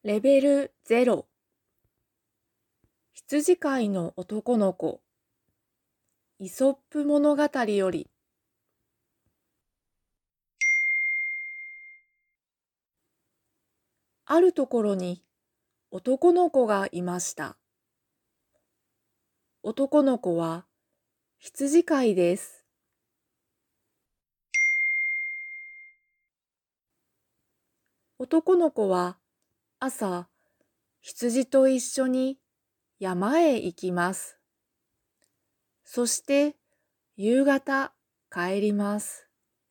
レベル0。羊飼いの男の子。イソップ物語より。あるところに男の子がいました。男の子は羊飼いです。男の子は朝、羊と一緒に山へ行きます。そして夕方帰ります。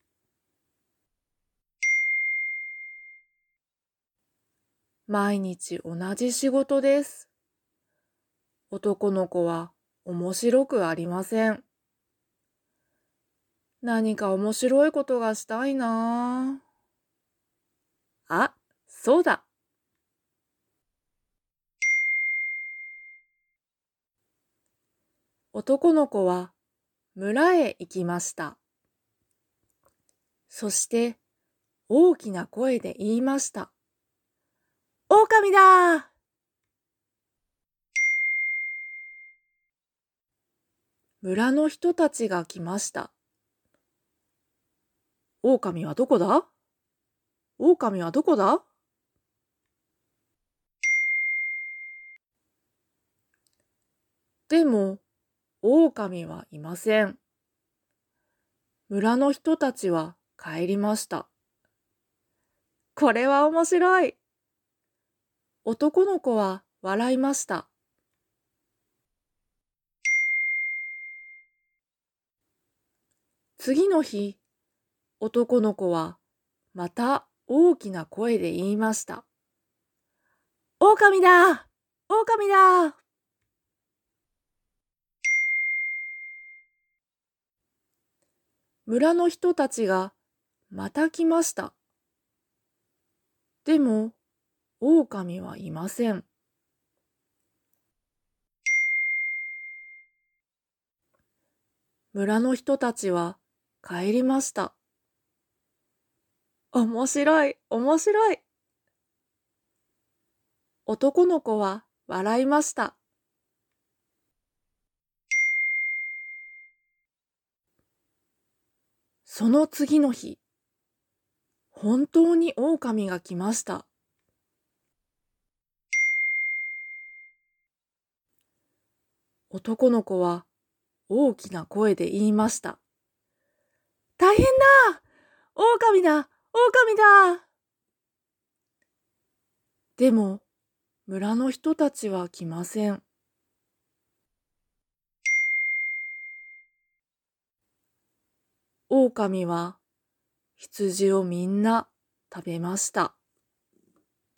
毎日同じ仕事です。男の子は面白くありません。何か面白いことがしたいなあ。そうだ。男の子は村へ行きました。そして大きな声で言いました。狼だ！村の人たちが来ました。狼はどこだ？狼はどこだ？でも、狼はいません。村の人たちは帰りました。これは面白い。男の子は笑いました。次の日、男の子はまた大きな声で言いました。狼だ！狼だ！村の人たちがまた来ました。でも、狼はいません。村の人たちは帰りました。面白い、面白い。男の子は笑いました。その次の日、本当に狼が来ました。男の子は大きな声で言いました。大変だ！狼だ！狼だ！でも、村の人たちは来ません。狼は羊をみんな食べました。